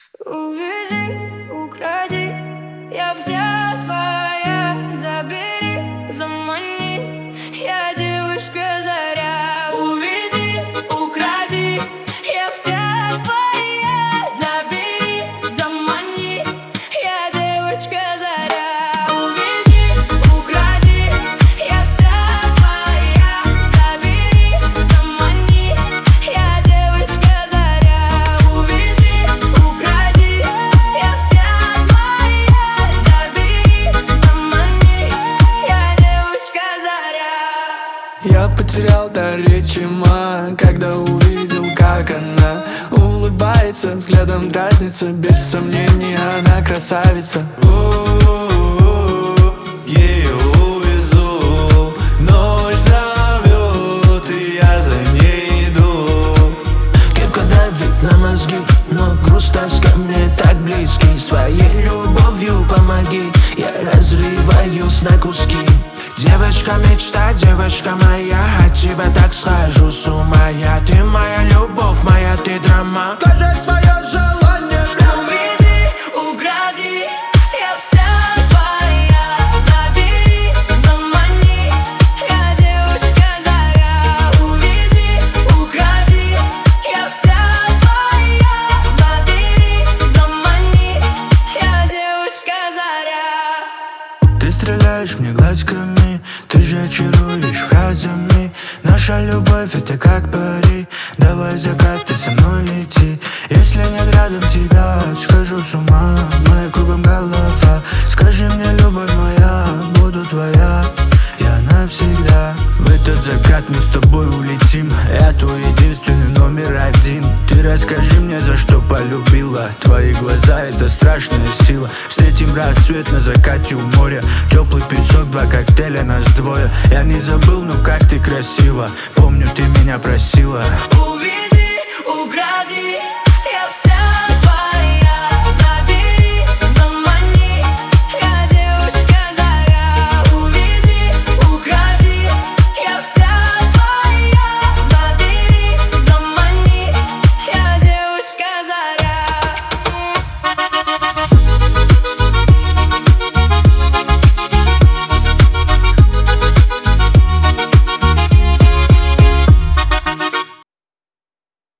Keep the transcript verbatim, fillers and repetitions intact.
Увези, укради, я вся твоя. Забери, замани, я девушка-заря. Увези, укради, я вся твоя. Забери, замани, я девушка-заря. Увези, укради, я вся твоя. Забери, замани, я девушка-заря. Увези, укради, я вся твоя. Забери, замани, я девушка-заря. Я потерял дар речи, ма, когда увидел, как она улыбается, взглядом дразнится. Без сомнения, она красавица. О-о-о-о, ее увезу. Ночь зовет, и я за ней иду. Кепка давит на мозги, но груз тоска мне так близки. Своей любовью помоги, я разрываюсь на куски. Девочка мечта, девочка моя, от тебя так схожу с ума. Я, ты моя любовь, моя ты драма. Скажи свое желание. Увези, укради, я вся твоя. Забери, замани, я девушка-заря. Увези, укради, я вся твоя. Забери, замани, я девушка-заря. Ты стреляешь мне глазками, ты же очаруешь фразами. Наша любовь это как пари. Давай закат, ты со мной лети. Если нет рядом тебя, схожу с ума. Моя кругом голова. Скажи мне, любовь моя, буду твоя я навсегда. В этот закат мы с тобой улетим. Я твой единственный номер один. Ты расскажи мне, за что полюбила. Твои глаза — это страшная сила. Встретим рассвет на закате у моря. Теплый песок, два коктейля, нас двое. Я не забыл, ну как ты красива. Помню, ты меня просила. Увези,